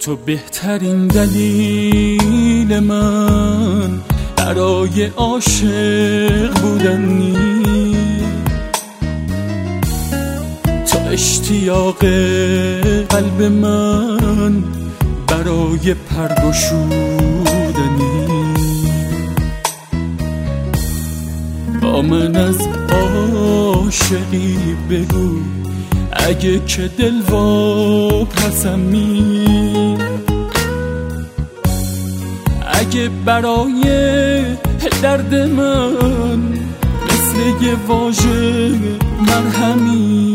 تو بهترین دلیل من برای عاشق بودنی، تو اشتیاق قلب من برای پرگشودنی. با من از عاشقی بگو اگه که دل واپسمی، اگه برای درد من مثل یه واژه مرهمی.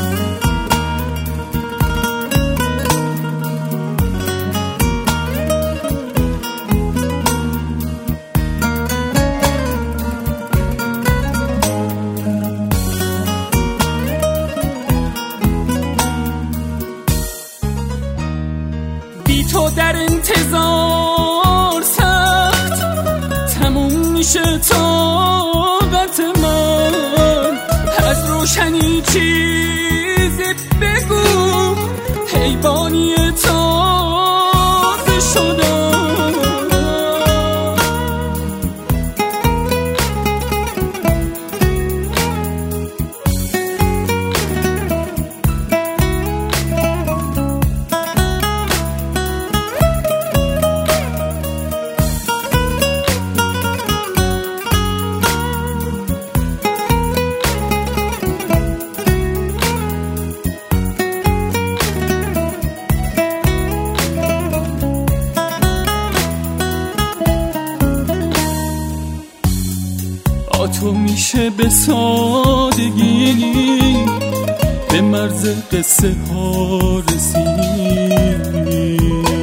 بی تو در انتظار سخت تموم میشه طاقت من، از روشنی چیزی بگو حیوانی تازه شدم. تو میشه به سادگی به مرز قصه ها رسید،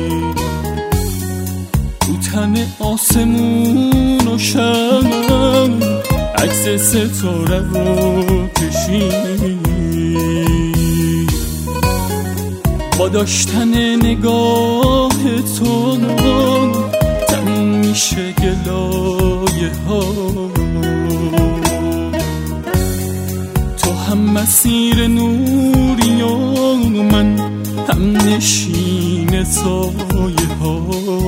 تو تن آسمون و شم عکس ستاره رو کشید. با داشتن نگاه تو تموم میشه گلایه ها، هم مسیر نوری و من هم نشین سایه ها.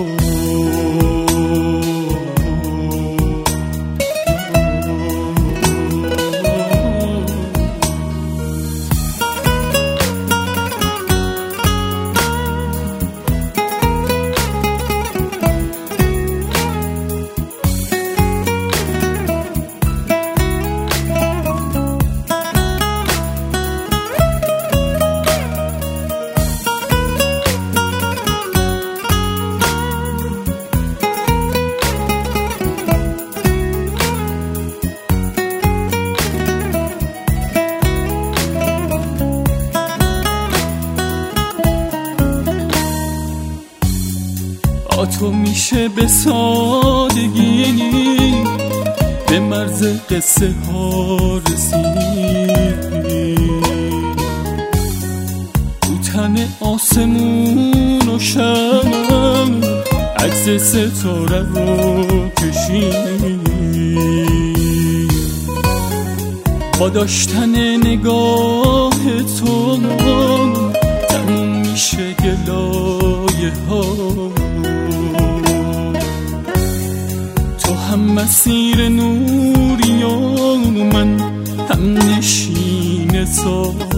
تو میشه به سادگی به مرز قصه ها رسید، تو تن آسمون و شم عکس ستاره رو کشید. با داشتن نگاه تو تموم میشه گلایه ها، هم مسیر نوری و من هم نشین سایه